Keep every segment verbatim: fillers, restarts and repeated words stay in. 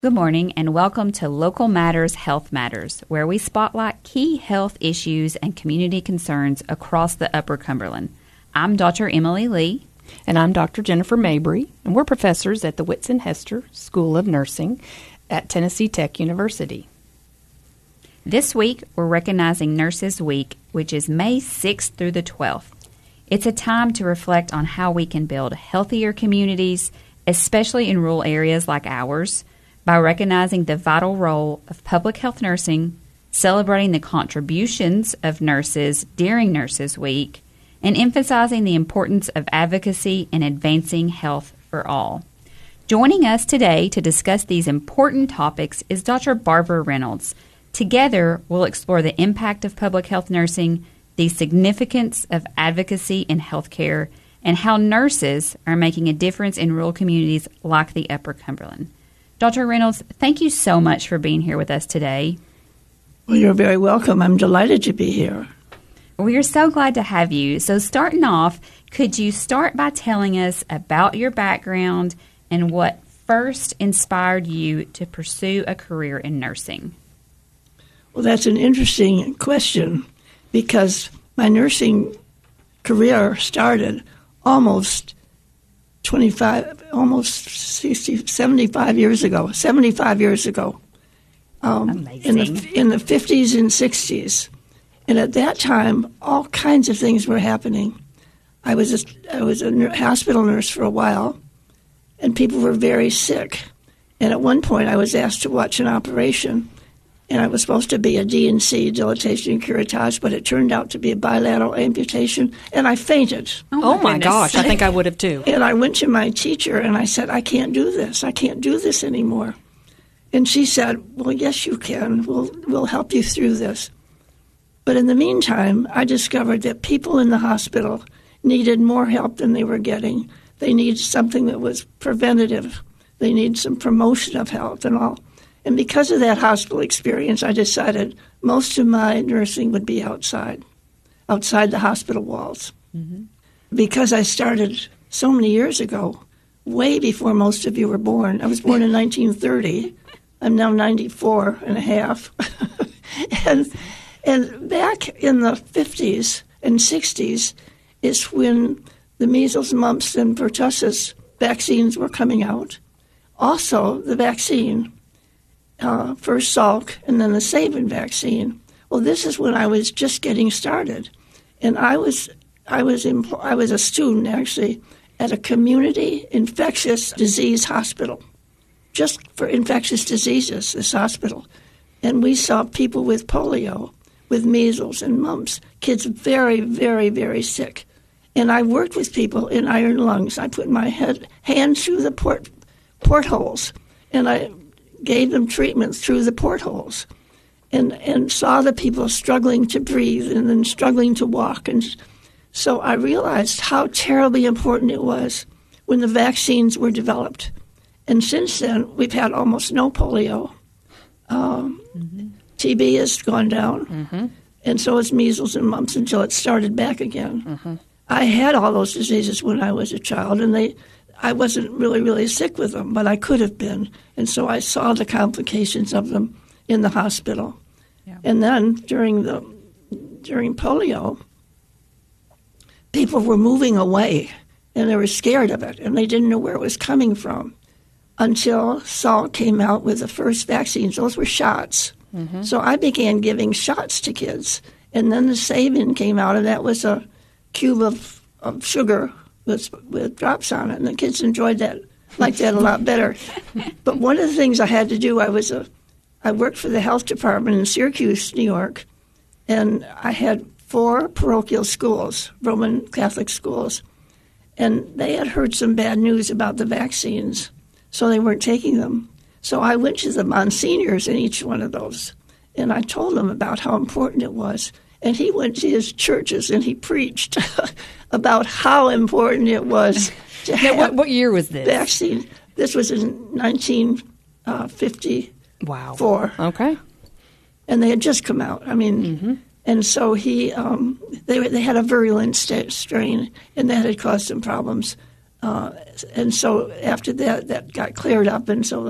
Good morning and welcome to Local Matters Health Matters, where we spotlight key health issues and community concerns across the Upper Cumberland. I'm Doctor Emily Lee. And I'm Doctor Jennifer Mabry, and we're professors at the Whitson Hester School of Nursing at Tennessee Tech University. This week, we're recognizing Nurses Week, which is May sixth through the twelfth. It's a time to reflect on how we can build healthier communities, especially in rural areas like ours, by recognizing the vital role of public health nursing, celebrating the contributions of nurses during Nurses Week, and emphasizing the importance of advocacy and advancing health for all. Joining us today to discuss these important topics is Doctor Barbara Reynolds. Together, we'll explore the impact of public health nursing, the significance of advocacy in healthcare, and how nurses are making a difference in rural communities like the Upper Cumberland. Doctor Reynolds, thank you so much for being here with us today. Well, you're very welcome. I'm delighted to be here. We are so glad to have you. So starting off, could you start by telling us about your background and what first inspired you to pursue a career in nursing? Well, that's an interesting question because my nursing career started almost twenty-five, almost sixty, seventy-five years ago, seventy-five years ago, um, Amazing. in the in the fifties and sixties. And at that time, all kinds of things were happening. I was a, I was a hospital nurse for a while, and people were very sick. And at one point, I was asked to watch an operation, and I was supposed to be a D and C, dilatation and curettage, but it turned out to be a bilateral amputation, and I fainted. Oh, my, oh my gosh, I think I would have too. And I went to my teacher, and I said, I can't do this. I can't do this anymore. And she said, well, yes, you can. We'll, we'll help you through this. But in the meantime, I discovered that people in the hospital needed more help than they were getting. They needed something that was preventative. They needed some promotion of health and all. And because of that hospital experience, I decided most of my nursing would be outside, outside the hospital walls. Mm-hmm. Because I started so many years ago, way before most of you were born. I was born in nineteen thirty. I'm now ninety-four and a half. and And back in the fifties and sixties is when the measles, mumps, and pertussis vaccines were coming out. Also, the vaccine, uh, first Salk and then the Sabin vaccine. Well, this is when I was just getting started, and I was I was empl- I was a student actually at a community infectious disease hospital, just for infectious diseases. This hospital, and we saw people with polio, with measles and mumps, kids very, very, very sick. And I worked with people in iron lungs. I put my head, hand through the port portholes, and I gave them treatment through the portholes, and, and saw the people struggling to breathe and then struggling to walk. And so I realized how terribly important it was when the vaccines were developed. And since then, we've had almost no polio. Um, mm-hmm. T B has gone down, mm-hmm. and so has measles and mumps until it started back again. Mm-hmm. I had all those diseases when I was a child, and they, I wasn't really, really sick with them, but I could have been. And so I saw the complications of them in the hospital. Yeah. And then during the during polio, people were moving away, and they were scared of it, and they didn't know where it was coming from until Salk came out with the first vaccines. Those were shots. Mm-hmm. So I began giving shots to kids. And then the Sabin came out, and that was a cube of, of sugar with, with drops on it. And the kids enjoyed that, liked that a lot better. But one of the things I had to do, I was a, I worked for the health department in Syracuse, New York, and I had four parochial schools, Roman Catholic schools. And they had heard some bad news about the vaccines, so they weren't taking them. So I went to the monsignors in each one of those, and I told them about how important it was. And he went to his churches, and he preached about how important it was to have now, what, what year was this? Vaccine. This was in nineteen fifty-four. Wow. Okay. And they had just come out. I mean, mm-hmm. and so he, um, they they had a virulent st- strain, and that had caused some problems. Uh, and so after that, that got cleared up, and so the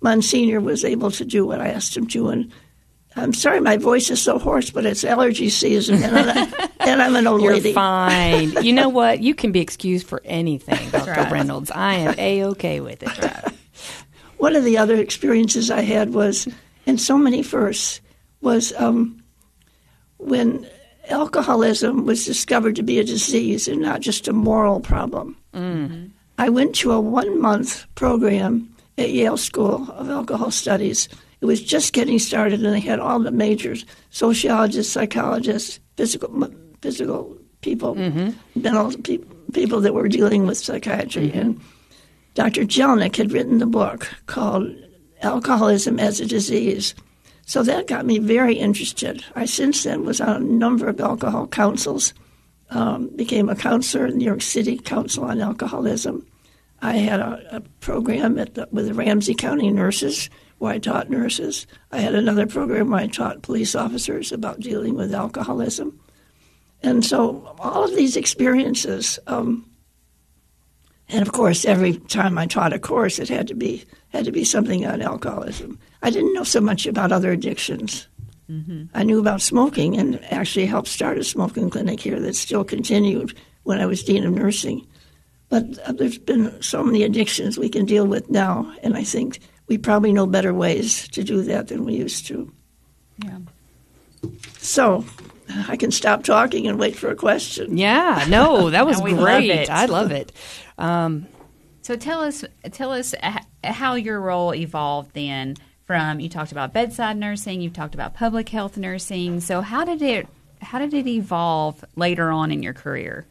Monsignor was able to do what I asked him to. And I'm sorry, my voice is so hoarse, but it's allergy season, and, I, and I'm an old You're lady. You're fine. You know what? You can be excused for anything, Doctor Right. Reynolds. I am A-okay with it. Right. One of the other experiences I had was, and so many firsts, was um, when alcoholism was discovered to be a disease and not just a moral problem. Mm-hmm. I went to a one-month program at Yale School of Alcohol Studies. It was just getting started, and they had all the majors, sociologists, psychologists, physical physical people, mm-hmm. mental pe- people that were dealing with psychiatry. Mm-hmm. And Doctor Jelnick had written the book called Alcoholism as a Disease. So that got me very interested. I since then was on a number of alcohol councils, um, became a counselor in the New York City Council on Alcoholism. I had a, a program at the, with the Ramsey County nurses where I taught nurses. I had another program where I taught police officers about dealing with alcoholism. And so all of these experiences, um, and of course, every time I taught a course, it had to be had to be something on alcoholism. I didn't know so much about other addictions. Mm-hmm. I knew about smoking and actually helped start a smoking clinic here that still continued when I was dean of nursing. But uh, there's been so many addictions we can deal with now, and I think we probably know better ways to do that than we used to. Yeah. So I can stop talking and wait for a question. Yeah, no, that was We love great. it. I love it. Um, So tell us, tell us h- how your role evolved then. From you talked about bedside nursing, you've talked about public health nursing. So how did it, how did it evolve later on in your career?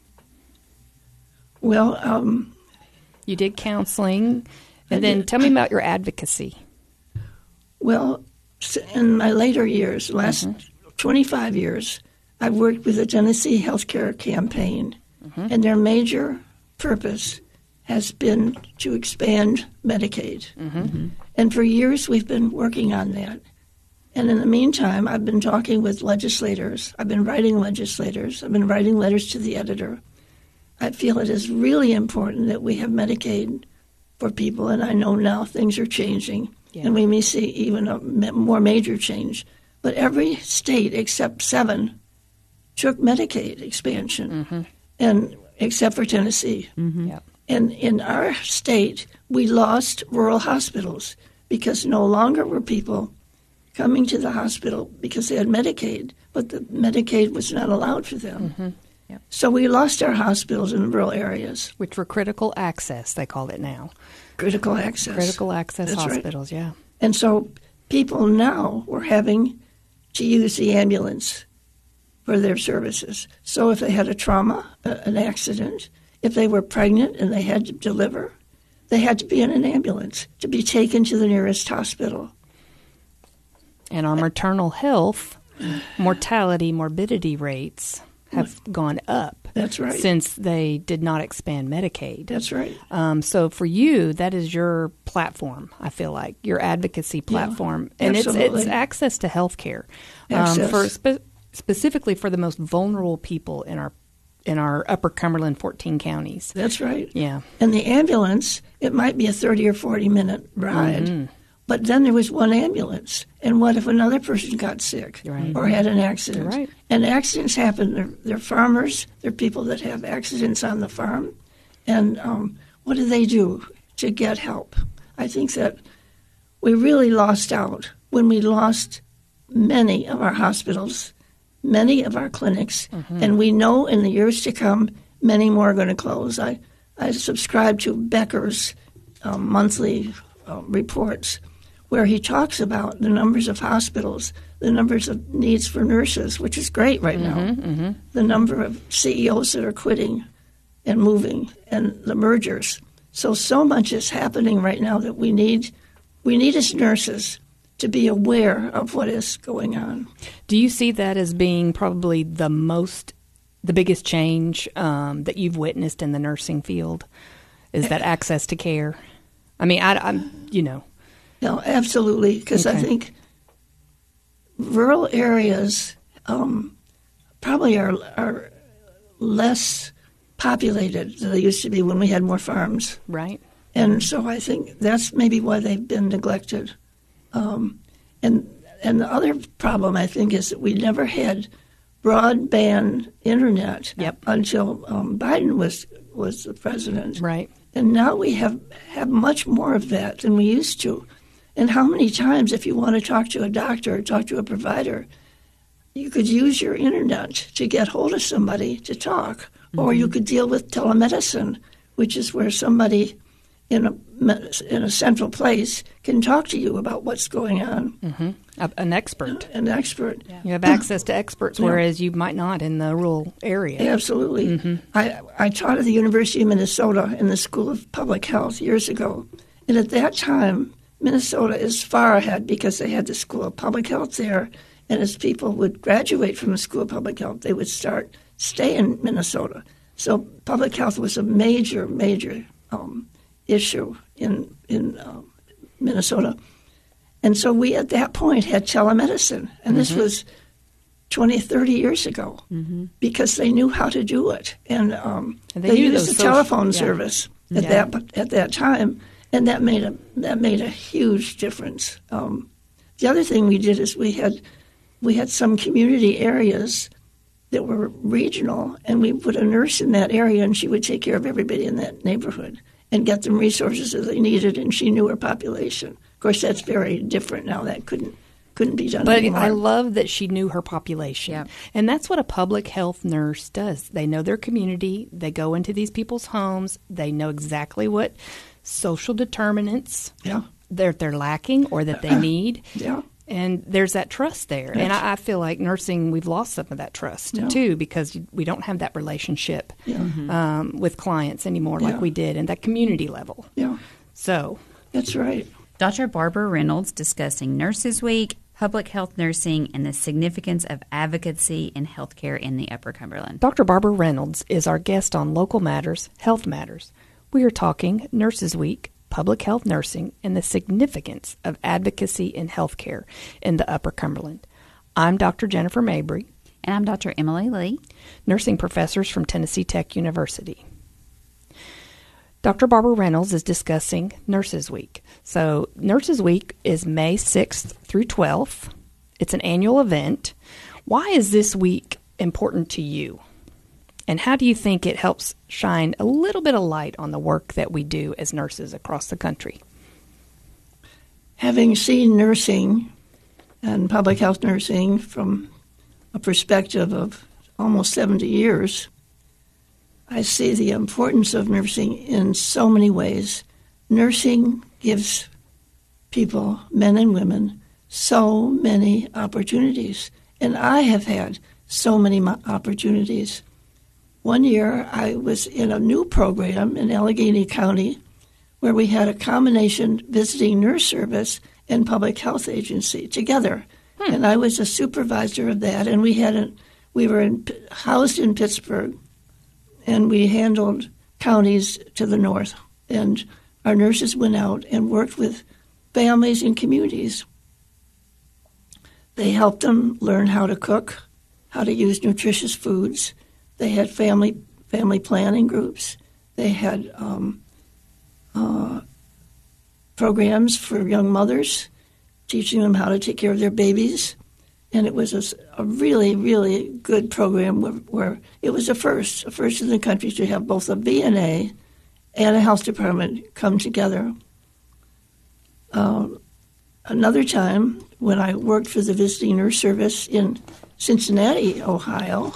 Well, um, you did counseling, I and then did. tell me about your advocacy. well, s- in my later years, last twenty-five years, I've worked with the Tennessee Healthcare Campaign, and their major purpose has been to expand Medicaid. Mm-hmm. And for years, we've been working on that. And in the meantime, I've been talking with legislators. I've been writing legislators. I've been writing letters to the editor. I feel it is really important that we have Medicaid for people, and I know now things are changing, Yeah. and we may see even a ma- more major change. But every state except seven took Medicaid expansion, Mm-hmm. and except for Tennessee. Yep. And in our state, we lost rural hospitals because no longer were people coming to the hospital because they had Medicaid, but the Medicaid was not allowed for them. Mm-hmm. Yep. So we lost our hospitals in rural areas. Which were critical access, they call it now. Critical access. Critical access That's right. hospitals, yeah. And so people now were having to use the ambulance for their services. So if they had a trauma, a- an accident, if they were pregnant and they had to deliver, they had to be in an ambulance to be taken to the nearest hospital. And our maternal health, mortality, morbidity rates have gone up. That's right. Since they did not expand Medicaid. That's right. Um, so for you, that is your platform, I feel like, your advocacy platform. and it's absolutely. it's access to health care. Um, Access. for spe- specifically for the most vulnerable people in our in our Upper Cumberland fourteen counties. That's right. Yeah. And the ambulance, it might be a thirty or forty minute ride. Mm-hmm. But then there was one ambulance. And what if another person got sick Right. or had an accident? Right. And accidents happen. They're, they're farmers. They're people that have accidents on the farm. And um, what do they do to get help? I think that we really lost out when we lost many of our hospitals, many of our clinics, Mm-hmm. and we know in the years to come, many more are going to close. I, I subscribe to Becker's um, monthly uh, reports where he talks about the numbers of hospitals, the numbers of needs for nurses, which is great right now, Mm-hmm. the number of C E Os that are quitting and moving, and the mergers. So, so much is happening right now that we need, we need as nurses to be aware of what is going on. Do you see that as being probably the most, the biggest change um, that you've witnessed in the nursing field? Is that access to care? I mean, I, I'm, you know. No, absolutely, because Okay. I think rural areas um, probably are, are less populated than they used to be when we had more farms. Right. And so I think that's maybe why they've been neglected. Um, and and the other problem, I think, is that we never had broadband internet yep. until um, Biden was was the president. Right. And now we have, have much more of that than we used to. And how many times, if you want to talk to a doctor or talk to a provider, you could use your internet to get hold of somebody to talk, mm-hmm. or you could deal with telemedicine, which is where somebody in a in a central place can talk to you about what's going on. Mm-hmm. A, an expert. An expert. Yeah. You have access to experts, whereas yeah. you might not in the rural area. Absolutely. Mm-hmm. I, I taught at the University of Minnesota in the School of Public Health years ago. And at that time, Minnesota is far ahead because they had the School of Public Health there. And as people would graduate from the School of Public Health, they would start stay in Minnesota. So public health was a major, major um, issue in in um, Minnesota. And so we, at that point, had telemedicine. And mm-hmm. this was twenty, thirty years ago mm-hmm. because they knew how to do it. And, um, and they, they used the social, telephone yeah. service at yeah. that at that time. And that made a that made a huge difference. Um, the other thing we did is we had we had some community areas that were regional, and we put a nurse in that area, and she would take care of everybody in that neighborhood and get them resources that they needed, and she knew her population. Of course, that's very different now. That couldn't couldn't be done but anymore. I love that she knew her population. Yep. And that's what a public health nurse does. They know their community. They go into these people's homes. They know exactly what social determinants yeah. they're, they're lacking or that they need. Yeah. And there's that trust there. Yes. And I, I feel like nursing, we've lost some of that trust, yeah. too, because we don't have that relationship yeah. mm-hmm. um, with clients anymore like yeah. we did in that community level. Yeah. So. That's right. Doctor Barbara Reynolds discussing Nurses Week, public health nursing, and the significance of advocacy in healthcare in the Upper Cumberland. Doctor Barbara Reynolds is our guest on Local Matters, Health Matters. We are talking Nurses Week, public health nursing, and the significance of advocacy in healthcare in the Upper Cumberland. I'm Doctor Jennifer Mabry. And I'm Doctor Emily Lee, nursing professors from Tennessee Tech University. Doctor Barbara Reynolds is discussing Nurses Week. So Nurses Week is May sixth through twelfth. It's an annual event. Why is this week important to you? And how do you think it helps shine a little bit of light on the work that we do as nurses across the country? Having seen nursing and public health nursing from a perspective of almost seventy years, I see the importance of nursing in so many ways. Nursing gives people, men and women, so many opportunities. And I have had so many opportunities. One year, I was in a new program in Allegheny County where we had a combination visiting nurse service and public health agency together. Hmm. And I was a supervisor of that, and we had a, we were in, housed in Pittsburgh, and we handled counties to the north. And our nurses went out and worked with families and communities. They helped them learn how to cook, how to use nutritious foods. They had family family planning groups. They had um, uh, programs for young mothers, teaching them how to take care of their babies. And it was a, a really, really good program where, where it was a first, a first in the country to have both a V N A and a health department come together. Uh, another time, when I worked for the visiting nurse service in Cincinnati, Ohio,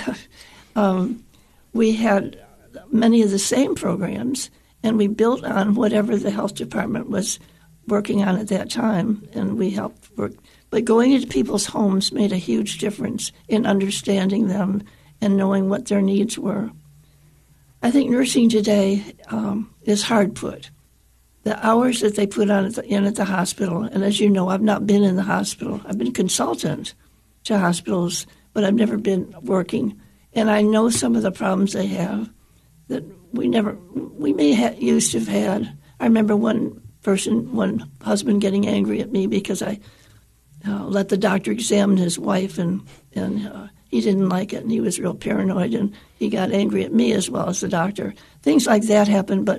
um, we had many of the same programs, and we built on whatever the health department was working on at that time, and we helped work. But going into people's homes made a huge difference in understanding them and knowing what their needs were. I think nursing today um, is hard put. The hours that they put on at the, in at the hospital, and as you know, I've not been in the hospital. I've been consultant to hospitals, but I've never been working. And I know some of the problems they have that we never, we may have used to have had. I remember one person, one husband getting angry at me because I uh, let the doctor examine his wife, and, and uh, he didn't like it, and he was real paranoid, and he got angry at me as well as the doctor. Things like that happen, but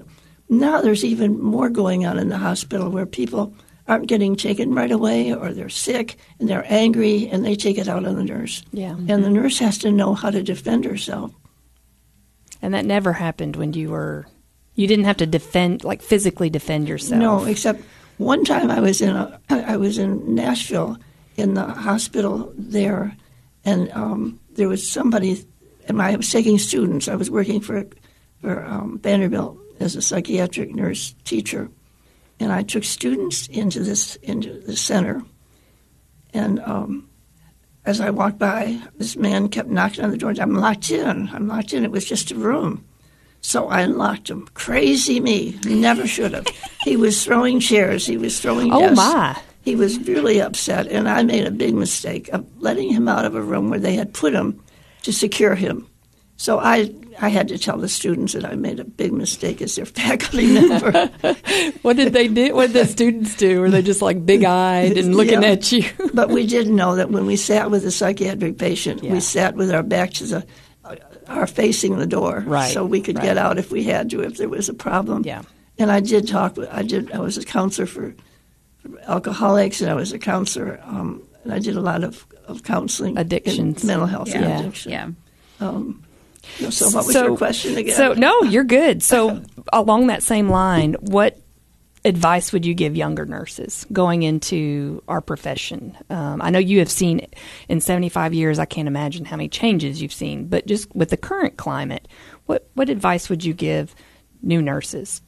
now there's even more going on in the hospital where people aren't getting taken right away, or they're sick and they're angry and they take it out on the nurse. Yeah. And the nurse has to know how to defend herself. And that never happened when you were, you didn't have to defend, like physically defend yourself. No, except one time I was in a, I was in Nashville in the hospital there, and um, there was somebody, and I was taking students. I was working for for um, Vanderbilt as a psychiatric nurse teacher, and I took students into this into the center, and um, as I walked by, this man kept knocking on the door. I'm locked in. I'm locked in. It was just a room. So I unlocked him. Crazy me. Never should have. He was throwing chairs. He was throwing Oh, desks. my. He was really upset, and I made a big mistake of letting him out of a room where they had put him to secure him. So I I had to tell the students that I made a big mistake as their faculty member. What did they do? What did the students do? Were they just like big-eyed and looking Yeah. at you? But we did know that when we sat with a psychiatric patient, Yeah. we sat with our back to the, our facing the door, Right, so we could right. get out if we had to, if there was a problem. Yeah. And I did talk with, I did, I was a counselor for, for alcoholics, and I was a counselor, um, and I did a lot of, of counseling. Addictions. In mental health Yeah. and Yeah. addiction. Yeah. Um, you know, so what was So- your question again? So, no, you're good. So, along that same line, what advice would you give younger nurses going into our profession? Um, I know you have seen in seventy-five years, I can't imagine how many changes you've seen, but just with the current climate, what, what advice would you give new nurses?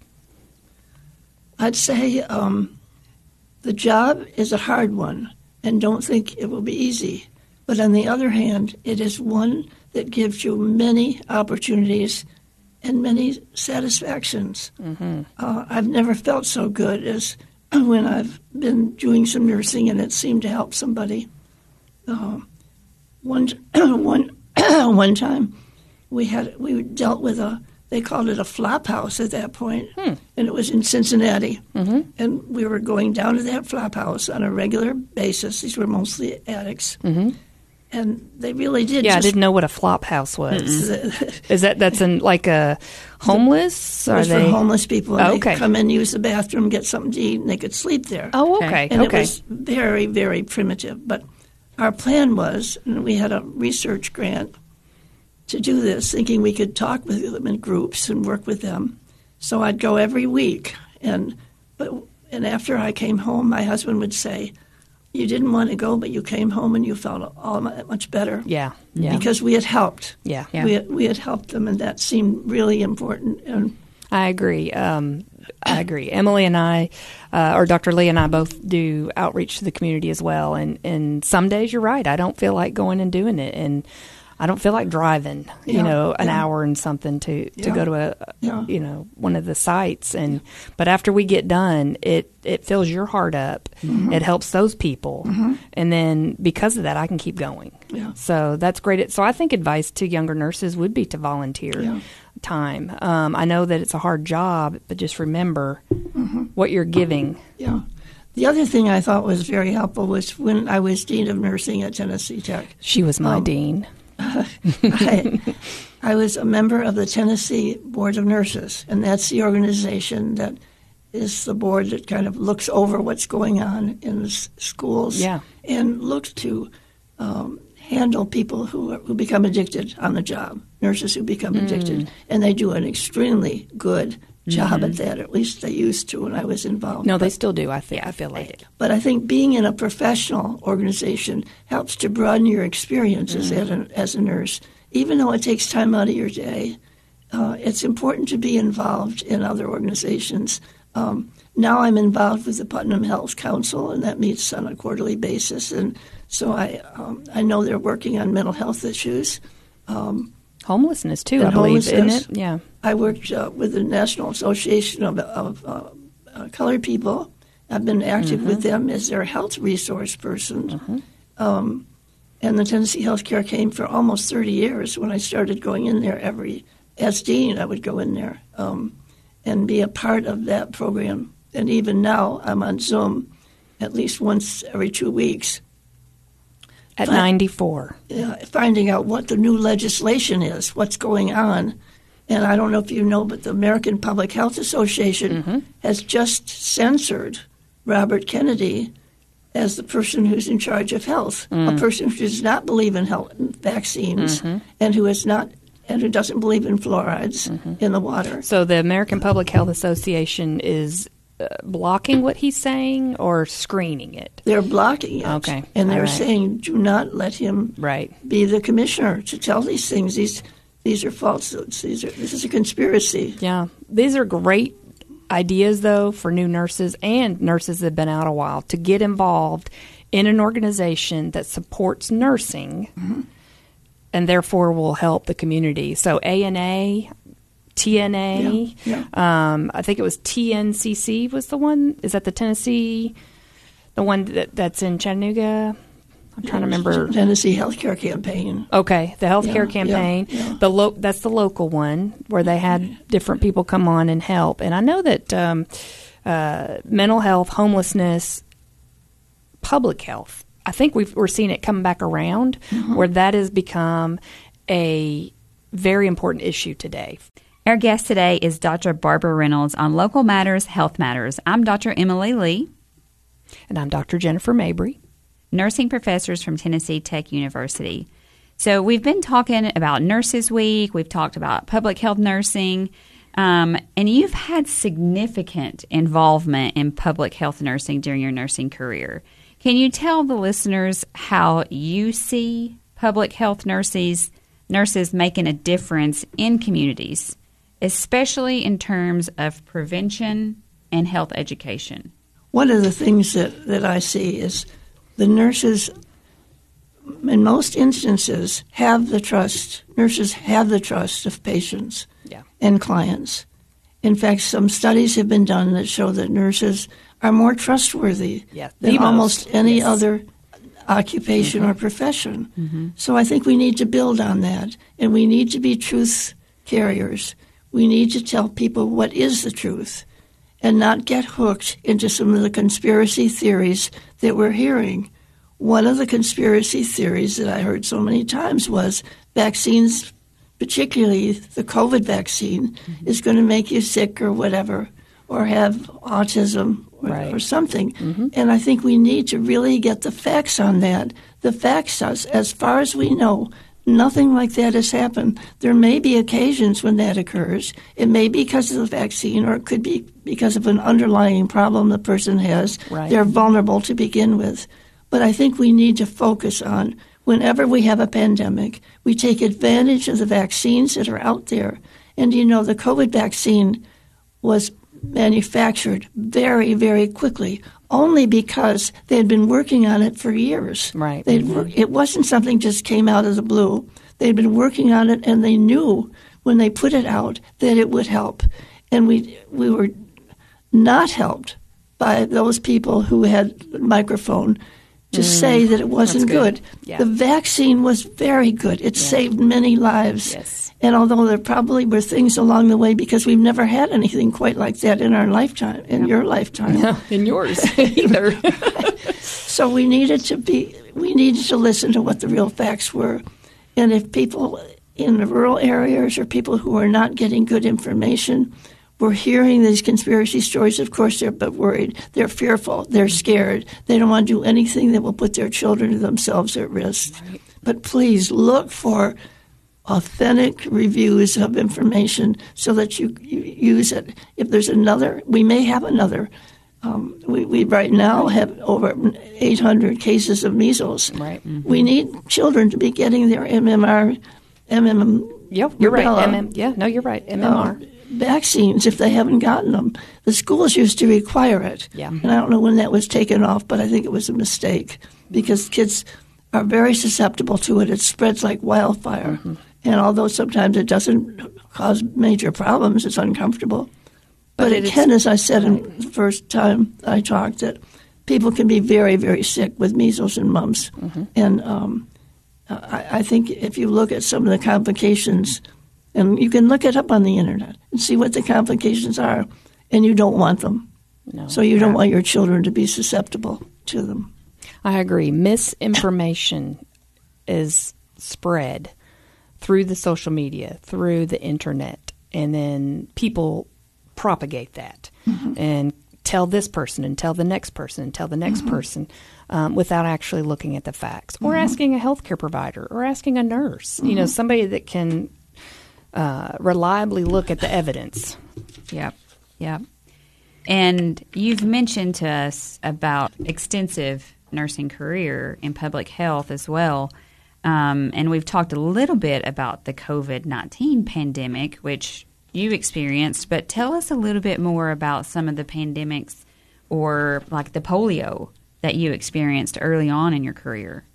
I'd say um, the job is a hard one, and don't think it will be easy. But on the other hand, it is one that gives you many opportunities and many satisfactions. Mm-hmm. Uh, I've never felt so good as when I've been doing some nursing and it seemed to help somebody. Uh, one, one, one time, we had we dealt with a, they called it a flop house at that point, hmm. and it was in Cincinnati. Mm-hmm. And we were going down to that flop house on a regular basis. These were mostly addicts. Mm-hmm. And they really did. Yeah, just, I didn't know what a flop house was. Is that that's in like a homeless? It was Are they for homeless people. And Oh, okay. They'd come in, use the bathroom, get something to eat, and they could sleep there. Oh, okay. And okay. it was very, very primitive. But our plan was, and we had a research grant to do this, thinking we could talk with them in groups and work with them. So I'd go every week, and but and after I came home, my husband would say, "You didn't want to go, but you came home and you felt all much better." Yeah, yeah. Because we had helped. Yeah. Yeah. We had, we had helped them, and that seemed really important. And I agree. Um, I agree. Emily and I, uh, or Doctor Lee and I, both do outreach to the community as well. And, and some days you're right. I don't feel like going and doing it, and I don't feel like driving. Yeah, You know, an yeah. hour and something to, to Yeah. go to a, Yeah. you know, one of the sites. And but after we get done, it it fills your heart up. Mm-hmm. It helps those people, and then because of that, I can keep going. Yeah. So that's great. So I think advice to younger nurses would be to volunteer. Yeah. Time. Um, I know that it's a hard job, but just remember Mm-hmm. what you're giving. yeah. The other thing I thought was very helpful was when I was dean of nursing at Tennessee Tech. She was my Um, dean. I, I was a member of the Tennessee Board of Nurses, and that's the organization that is the board that kind of looks over what's going on in the s- schools Yeah. and looks to um, handle people who are, who become addicted on the job, nurses who become Mm. addicted, and they do an extremely good job at that. At least they used to when I was involved. Mm-hmm. No, they But- still do. I think. I feel like it. but I think being in a professional organization helps to broaden your experiences Mm. as, a, as a nurse. Even though it takes time out of your day, uh, it's important to be involved in other organizations. Um, now I'm involved with the Putnam Health Council, and that meets on a quarterly basis. And so I, um, I know they're working on mental health issues. Um, Homelessness too, And I believe, isn't homelessness. it? Yeah. I worked uh, with the National Association of, of uh, uh, Colored People. I've been active Mm-hmm. with them as their health resource person. Um, and the Tennessee Healthcare came for almost thirty years when I started going in there every, as dean, I would go in there um, and be a part of that program. And even now, I'm on Zoom at least once every two weeks. At But- ninety-four. Uh, finding out what the new legislation is, what's going on, And I don't know if you know, but the American Public Health Association mm-hmm. has just censored Robert Kennedy as the person who's in charge of health, mm. a person who does not believe in health vaccines mm-hmm. and who is not and who doesn't believe in fluorides mm-hmm. in the water. So the American Public Health Association is uh, blocking what he's saying or screening it? They're blocking it. Okay. And they're right. saying, do not let him right. be the commissioner to tell these things. These these are falsehoods. These are this is a conspiracy. Yeah. These are great ideas, though, for new nurses and nurses that have been out a while to get involved in an organization that supports nursing mm-hmm. and therefore will help the community. So A N A, T N A, yeah, yeah. Um, I think it was T N C C was the one. Is that the Tennessee, the one that, that's in Chattanooga? I'm trying to remember. Tennessee Healthcare Campaign. Okay, the healthcare yeah, campaign. Yeah, yeah. The lo- that's the local one where they had different people come on and help. And I know that um, uh, mental health, homelessness, public health. I think we've, we're seeing it come back around mm-hmm. where that has become a very important issue today. Our guest today is Doctor Barbara Reynolds on Local Matters, Health Matters. I'm Doctor Emily Lee. And I'm Doctor Jennifer Mabry, nursing professors from Tennessee Tech University. So we've been talking about Nurses Week. We've talked about public health nursing. Um, and you've had significant involvement in public health nursing during your nursing career. Can you tell the listeners how you see public health nurses, nurses making a difference in communities, especially in terms of prevention and health education? One of the things that, that I see is the nurses, in most instances, have the trust. Nurses have the trust of patients yeah. and clients. In fact, some studies have been done that show that nurses are more trustworthy yeah, than almost most. any yes. other occupation mm-hmm. or profession. Mm-hmm. So I think we need to build on that, and we need to be truth carriers. We need to tell people what is the truth and not get hooked into some of the conspiracy theories that we're hearing. One of the conspiracy theories that I heard so many times was vaccines, particularly the COVID vaccine, mm-hmm. is going to make you sick or whatever, or have autism or, right. or something. Mm-hmm. And I think we need to really get the facts on that. The facts, as, as far as we know, nothing like that has happened. There may be occasions when that occurs. It may be because of the vaccine, or it could be because of an underlying problem the person has. Right. They're vulnerable to begin with. But I think we need to focus on, whenever we have a pandemic, we take advantage of the vaccines that are out there. And, you know, the COVID vaccine was manufactured very, very quickly, only because they had been working on it for years. Right. They'd mm-hmm. work, it wasn't something just came out of the blue. They'd been working on it, and they knew when they put it out that it would help. And we we were not helped by those people who had a microphone to mm, say that it wasn't good. good. Yeah. The vaccine was very good. It yeah. saved many lives. Yes. And although there probably were things along the way, because we've never had anything quite like that in our lifetime, in your lifetime. No, in yours either. So we needed to be, we needed to listen to what the real facts were. And if people in the rural areas or people who are not getting good information were hearing these conspiracy stories, of course they're but worried. They're fearful. They're scared. They don't want to do anything that will put their children or themselves at risk. Right. But please look for authentic reviews of information so that you, you use it. If there's another, we may have another. Um, we, we right now have over eight hundred cases of measles. Right. Mm-hmm. We need children to be getting their M M R, M M R. Yep, you're rubella, right. M M, yeah, no, you're right. M M R. Uh, vaccines if they haven't gotten them. The schools used to require it. Yeah. And I don't know when that was taken off, but I think it was a mistake because kids are very susceptible to it. It spreads like wildfire. Mm-hmm. And although sometimes it doesn't cause major problems, it's uncomfortable. But, but it, it can, as I said right. in the first time I talked, that people can be very, very sick with measles and mumps. Mm-hmm. And um, I, I think if you look at some of the complications, and you can look it up on the internet and see what the complications are, and you don't want them. No. So you don't want your children to be susceptible to them. I agree. Misinformation is spread through the social media, through the internet, and then people propagate that mm-hmm. and tell this person and tell the next person and tell the next mm-hmm. person um, without actually looking at the facts or mm-hmm. asking a healthcare provider or asking a nurse, mm-hmm. you know, somebody that can uh, reliably look at the evidence. Yep, yep. And you've mentioned to us about extensive nursing career in public health as well. Um, and we've talked a little bit about the COVID nineteen pandemic, which you experienced, but tell us a little bit more about some of the pandemics or like the polio that you experienced early on in your career.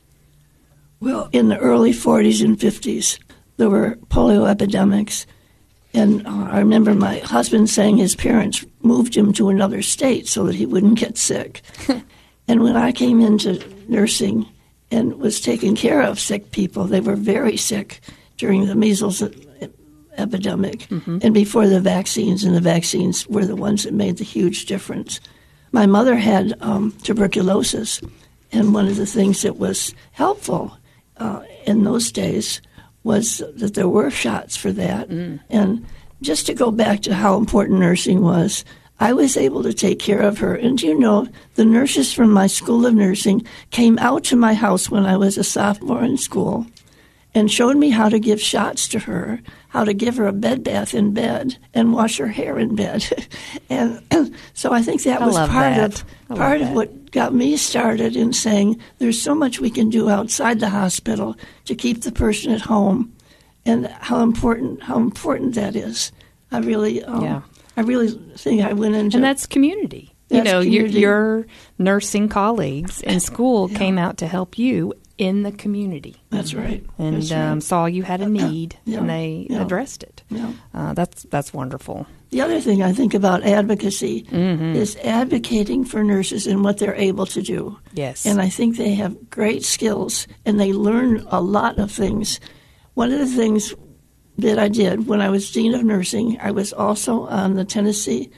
Well, in the early forties and fifties, there were polio epidemics. And uh, I remember my husband saying his parents moved him to another state so that he wouldn't get sick. And when I came into nursing and was taking care of sick people, they were very sick during the measles epidemic mm-hmm. and before the vaccines, and the vaccines were the ones that made the huge difference. My mother had um, tuberculosis, and one of the things that was helpful uh, in those days was that there were shots for that. Mm. And just to go back to how important nursing was, I was able to take care of her. And you know, the nurses from my school of nursing came out to my house when I was a sophomore in school and showed me how to give shots to her, how to give her a bed bath in bed, and wash her hair in bed. and, and so I think that I was part that. of part of that. what got me started in saying there's so much we can do outside the hospital to keep the person at home, and how important how important that is. I really, um, yeah. I really think I went into and that's community. That's you know, community. Your, your nursing colleagues in school yeah. came out to help you in the community. That's right. And that's um, right. saw you had a need, yeah. and they yeah. addressed it. Yeah. Uh, that's that's wonderful. The other thing I think about advocacy mm-hmm. is advocating for nurses and what they're able to do. Yes. And I think they have great skills, and they learn a lot of things. One of the things that I did when I was Dean of Nursing, I was also on the Tennessee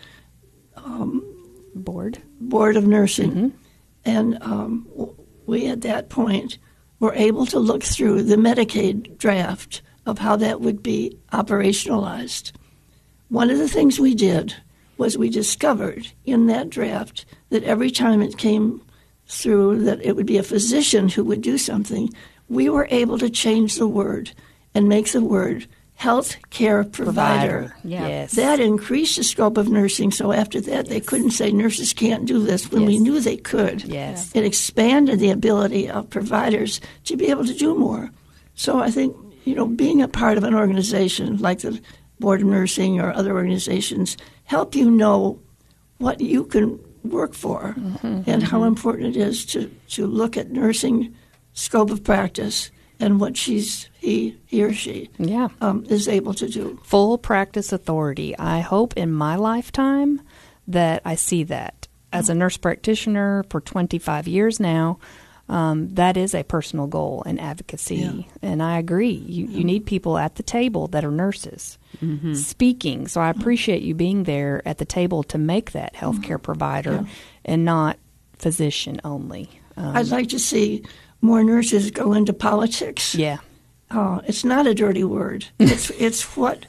um, Board Board of Nursing. Mm-hmm. And um, we, at that point, were able to look through the Medicaid draft of how that would be operationalized. One of the things we did was we discovered in that draft that every time it came through that it would be a physician who would do something, we were able to change the word and make the word health care provider. provider. Yeah. Yes. That increased the scope of nursing, so after that they yes. couldn't say nurses can't do this when yes. we knew they could. Yes. It expanded the ability of providers to be able to do more. So I think, you know, being a part of an organization like the Board of Nursing or other organizations help you know what you can work for mm-hmm, and mm-hmm. how important it is to, to look at nursing scope of practice and what she's he he or she yeah. um, is able to do. Full practice authority. I hope in my lifetime that I see that. As a nurse practitioner for twenty-five years now, um, that is a personal goal and advocacy. Yeah. And I agree. You, yeah. you need people at the table that are nurses mm-hmm. speaking. So I appreciate you being there at the table to make that healthcare provider yeah. and not physician only. Um, I'd like to see more nurses go into politics. Yeah. Uh, it's not a dirty word. It's it's what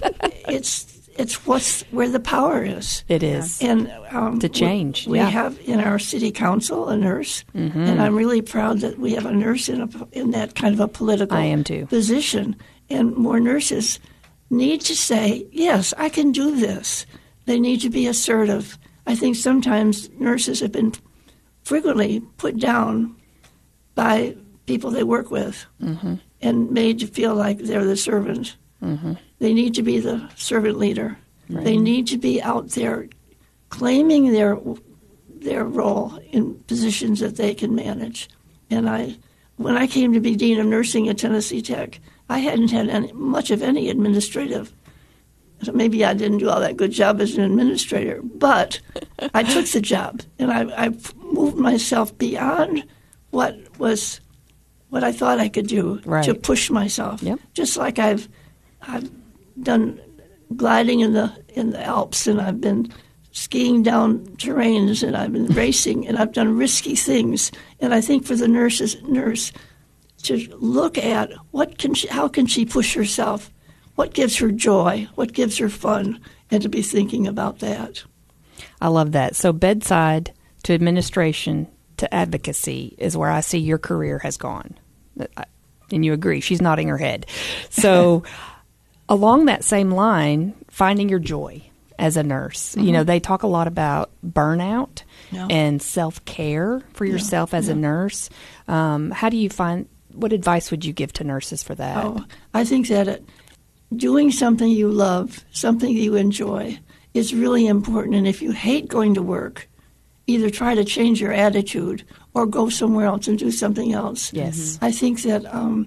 it's it's what's where the power is. It is. And um, to change. We, we yeah. have in our city council a nurse, mm-hmm. and I'm really proud that we have a nurse in a, in that kind of a political I am too. position. And more nurses need to say, yes, I can do this. They need to be assertive. I think sometimes nurses have been frequently put down by people they work with mm-hmm. and made to feel like they're the servant. Mm-hmm. They need to be the servant leader. Right. They need to be out there claiming their their role in positions that they can manage. And I, when I came to be Dean of Nursing at Tennessee Tech, I hadn't had any, much of any administrative. So maybe I didn't do all that good job as an administrator, but I took the job, and I, I moved myself beyond what was what I thought I could do right. to push myself. Yep. Just like I've I've done gliding in the in the Alps, and I've been skiing down terrains, and I've been racing, and I've done risky things. And I think for the nurses nurse to look at what can she, how can she push herself. what gives her joy, what gives her fun, and to be thinking about that. I love that. So bedside to administration to advocacy is where I see your career has gone. And you agree. She's nodding her head. So along that same line, finding your joy as a nurse. Mm-hmm. You know, they talk a lot about burnout yeah. and self-care for yourself yeah. as yeah. a nurse. Um, how do you find, what advice would you give to nurses for that? Oh, I think that it, doing something you love, something you enjoy, is really important. And if you hate going to work, either try to change your attitude or go somewhere else and do something else. Yes. Mm-hmm. I think that um,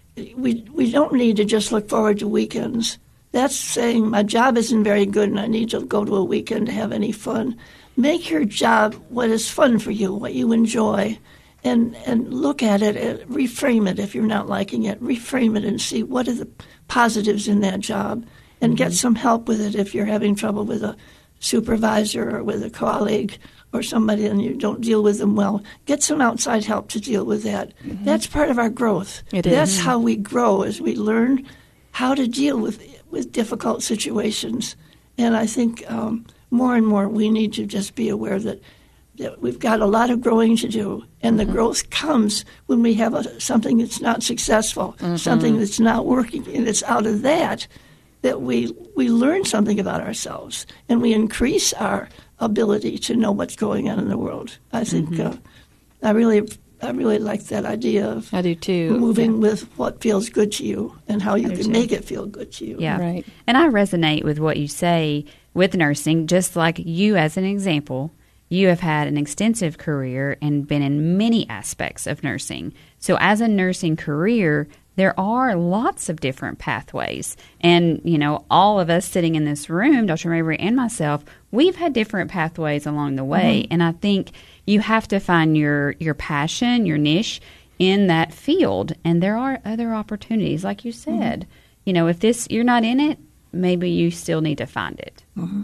we we don't need to just look forward to weekends. That's saying my job isn't very good and I need to go to a weekend to have any fun. Make your job what is fun for you, what you enjoy, and, and look at it, and reframe it if you're not liking it. Reframe it and see what are the positives in that job, and mm-hmm. get some help with it if you're having trouble with a supervisor or with a colleague or somebody and you don't deal with them well. Get some outside help to deal with that. Mm-hmm. That's part of our growth. It That's is. how we grow, as we learn how to deal with with difficult situations. And I think um, more and more we need to just be aware that, that we've got a lot of growing to do, and mm-hmm. the growth comes when we have a, something that's not successful, mm-hmm. something that's not working, and it's out of that that we we learn something about ourselves, and we increase our ability to know what's going on in the world. I think mm-hmm. uh, I really I really like that idea of I do too. moving yeah. with what feels good to you and how you can too. make it feel good to you. Yeah, right. And I resonate with what you say with nursing, just like you as an example. You have had an extensive career and been in many aspects of nursing. So as a nursing career, there are lots of different pathways. And, you know, all of us sitting in this room, Doctor Mabry and myself, we've had different pathways along the way. Mm-hmm. And I think you have to find your, your passion, your niche in that field. And there are other opportunities, like you said. Mm-hmm. You know, if this you're not in it, maybe you still need to find it. Mm-hmm.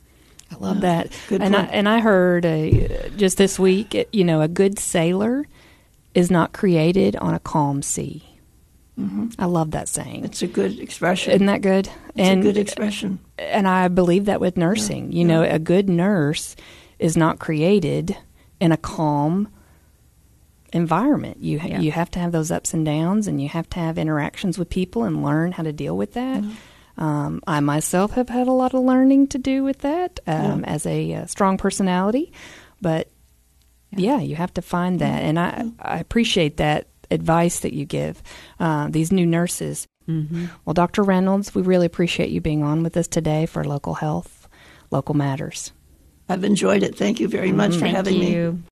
I love yeah, that. Good and I, point. and I heard uh, just this week, it, you know, a good sailor is not created on a calm sea. Mm-hmm. I love that saying. It's a good expression. Isn't that good? It's and, a good expression. And I believe that with nursing. Yeah, you yeah. know, a good nurse is not created in a calm environment. You ha- Yeah. you have to have those ups and downs, and you have to have interactions with people and learn how to deal with that. Mm-hmm. Um, I myself have had a lot of learning to do with that um, yeah. as a uh, strong personality. But, yeah. yeah, you have to find that. And I, I appreciate that advice that you give uh, these new nurses. Mm-hmm. Well, Doctor Reynolds, we really appreciate you being on with us today for Local Health, Local Matters. I've enjoyed it. Thank you very much for Thank having me. you.